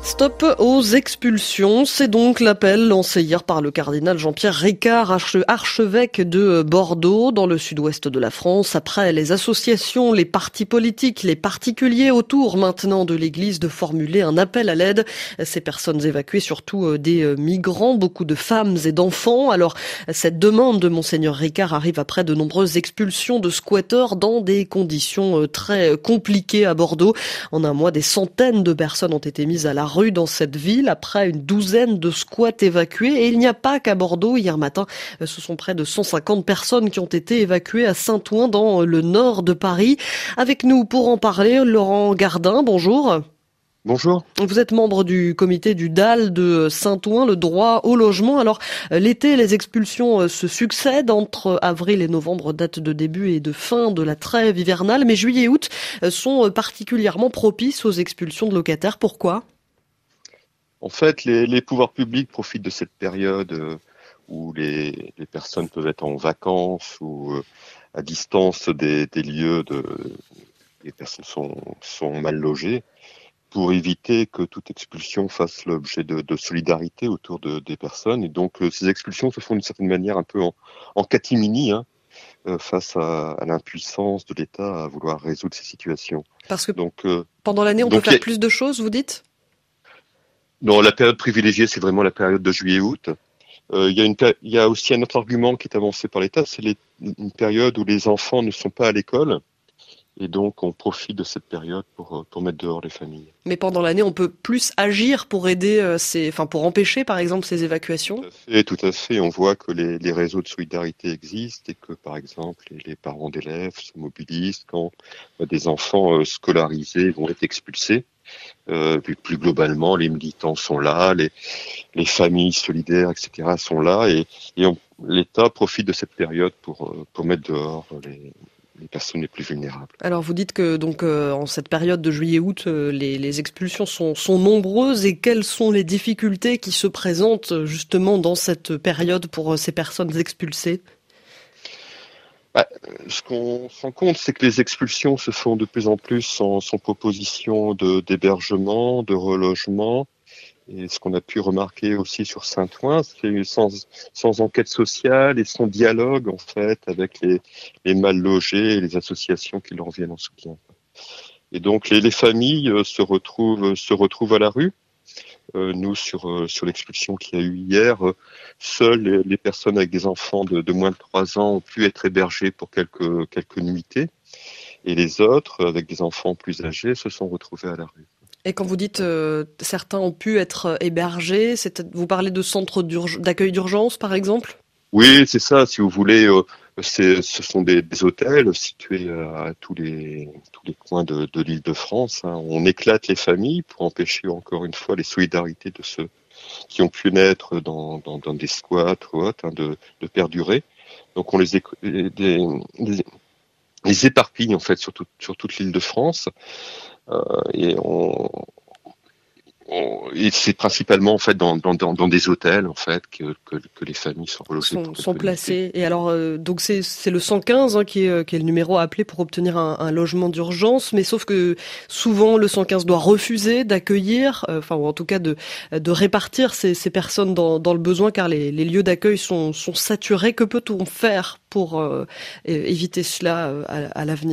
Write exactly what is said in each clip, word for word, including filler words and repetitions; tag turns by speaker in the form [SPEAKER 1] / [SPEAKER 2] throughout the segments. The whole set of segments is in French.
[SPEAKER 1] Stop aux expulsions, c'est donc l'appel lancé hier par le cardinal Jean-Pierre Ricard, arche- archevêque de Bordeaux, dans le sud-ouest de la France, après les associations, les partis politiques, les particuliers autour maintenant de l'église de formuler un appel à l'aide. Ces personnes évacuées, surtout des migrants, beaucoup de femmes et d'enfants. Alors, cette demande de Monseigneur Ricard arrive après de nombreuses expulsions de squatteurs dans des conditions très compliquées à Bordeaux. En un mois, des centaines de personnes ont été mises à la rue dans cette ville après une douzaine de squats évacués. Et il n'y a pas qu'à Bordeaux. Hier matin, ce sont près de cent cinquante personnes qui ont été évacuées à Saint-Ouen dans le nord de Paris. Avec nous pour en parler, Laurent Gardin, bonjour.
[SPEAKER 2] Bonjour.
[SPEAKER 1] Vous êtes membre du comité du D A L de Saint-Ouen, le droit au logement. Alors, l'été, les expulsions se succèdent. Entre avril et novembre, date de début et de fin de la trêve hivernale. Mais juillet et août sont particulièrement propices aux expulsions de locataires. Pourquoi ?
[SPEAKER 2] En fait, les, les pouvoirs publics profitent de cette période où les, les personnes peuvent être en vacances ou à distance des, des lieux de les personnes sont, sont mal logées, pour éviter que toute expulsion fasse l'objet de, de solidarité autour de, des personnes. Et donc, euh, ces expulsions se font d'une certaine manière un peu en, en catimini, hein, euh, face à, à l'impuissance de l'État à vouloir résoudre ces situations.
[SPEAKER 1] Parce que
[SPEAKER 2] donc, euh,
[SPEAKER 1] pendant l'année, on
[SPEAKER 2] donc,
[SPEAKER 1] peut faire
[SPEAKER 2] a...
[SPEAKER 1] plus de choses, vous dites ?
[SPEAKER 2] Non, la période privilégiée, c'est vraiment la période de juillet-août. Euh, il y a une, il y a aussi un autre argument qui est avancé par l'État, c'est les, une période où les enfants ne sont pas à l'école. Et donc, on profite de cette période pour, pour mettre dehors les familles.
[SPEAKER 1] Mais pendant l'année, on peut plus agir pour aider, euh, ces, enfin, pour empêcher, par exemple, ces évacuations ?
[SPEAKER 2] Tout à fait, tout à fait. On voit que les, les réseaux de solidarité existent et que, par exemple, les, les parents d'élèves se mobilisent quand des enfants euh, scolarisés vont être expulsés. Euh, puis plus globalement, les militants sont là, les, les familles solidaires, et cetera sont là, et, et on, l'État profite de cette période pour, pour mettre dehors les les personnes les plus vulnérables.
[SPEAKER 1] Alors vous dites que donc euh, en cette période de juillet-août, euh, les, les expulsions sont, sont nombreuses, et quelles sont les difficultés qui se présentent justement dans cette période pour euh, ces personnes expulsées ?
[SPEAKER 2] Bah, ce qu'on se rend compte, c'est que les expulsions se font de plus en plus sans, sans proposition de, d'hébergement, de relogement. Et ce qu'on a pu remarquer aussi sur Saint-Ouen, c'est sans, sans enquête sociale et sans dialogue, en fait, avec les, les mal logés et les associations qui leur viennent en soutien. Et donc, les, les familles se retrouvent, se retrouvent à la rue. Euh, nous, sur, sur l'expulsion qu'il y a eu hier, euh, seules les, les personnes avec des enfants de, de moins de trois ans ont pu être hébergées pour quelques, quelques nuitées. Et les autres, avec des enfants plus âgés, se sont retrouvés à la rue.
[SPEAKER 1] Et quand vous dites euh, certains ont pu être hébergés, c'est, vous parlez de centres d'urg- d'accueil d'urgence, par exemple ?
[SPEAKER 2] Oui, c'est ça. Si vous voulez, euh, c'est, ce sont des, des hôtels situés à tous les tous les coins de, de l'Île-de-France. Hein. On éclate les familles pour empêcher encore une fois les solidarités de ceux qui ont pu naître dans, dans, dans des squats ou autres, hein, de, de perdurer. Donc on les, éc- les, les, les éparpille en fait sur, tout, sur toute l'Île-de-France. Euh, et on, on, et c'est principalement en fait dans, dans, dans, dans des hôtels en fait que, que, que les familles sont relogées,
[SPEAKER 1] sont,
[SPEAKER 2] pour
[SPEAKER 1] sont placées. Et alors euh, donc c'est c'est le cent quinze hein, qui est qui est le numéro à appeler pour obtenir un, un logement d'urgence, mais sauf que souvent le cent quinze doit refuser d'accueillir, euh, enfin ou en tout cas de de répartir ces, ces personnes dans, dans le besoin, car les, les lieux d'accueil sont sont saturés. Que peut-on faire pour euh, éviter cela euh, à, à l'avenir ?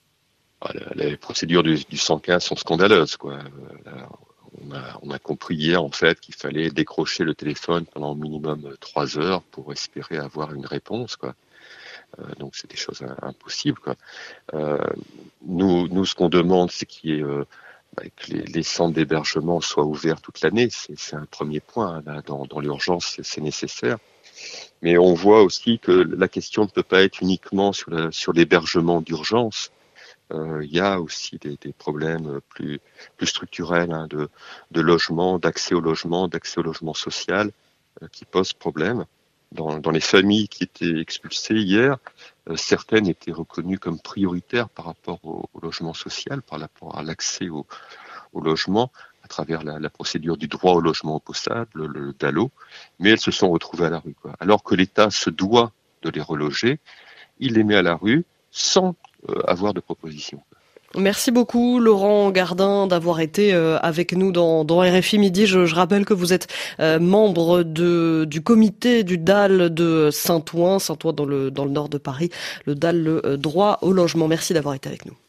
[SPEAKER 2] Les procédures du, du cent quinze sont scandaleuses, quoi. Là, on, a, on a compris hier en fait qu'il fallait décrocher le téléphone pendant au minimum trois heures pour espérer avoir une réponse, quoi. Euh, donc c'est des choses impossibles, quoi. Euh, nous, nous, ce qu'on demande, c'est qu'il y ait, euh, bah, que les, les centres d'hébergement soient ouverts toute l'année. C'est, c'est un premier point. Là, dans, dans l'urgence, c'est, c'est nécessaire. Mais on voit aussi que la question ne peut pas être uniquement sur, la, sur l'hébergement d'urgence. Il euh, y a aussi des, des problèmes plus, plus structurels, hein, de, de logement, d'accès au logement, d'accès au logement social, euh, qui posent problème. Dans, dans les familles qui étaient expulsées hier, euh, certaines étaient reconnues comme prioritaires par rapport au, au logement social, par rapport à l'accès au, au logement, à travers la, la procédure du droit au logement opposable, le, le D A L O, mais elles se sont retrouvées à la rue, quoi. Alors que l'État se doit de les reloger, il les met à la rue sans euh, avoir de proposition.
[SPEAKER 1] Merci beaucoup Laurent Gardin d'avoir été avec nous dans, dans R F I Midi. Je, je rappelle que vous êtes euh, membre de, du comité du D A L de Saint-Ouen, Saint-Ouen dans le, dans le nord de Paris, le D A L, le droit au logement. Merci d'avoir été avec nous.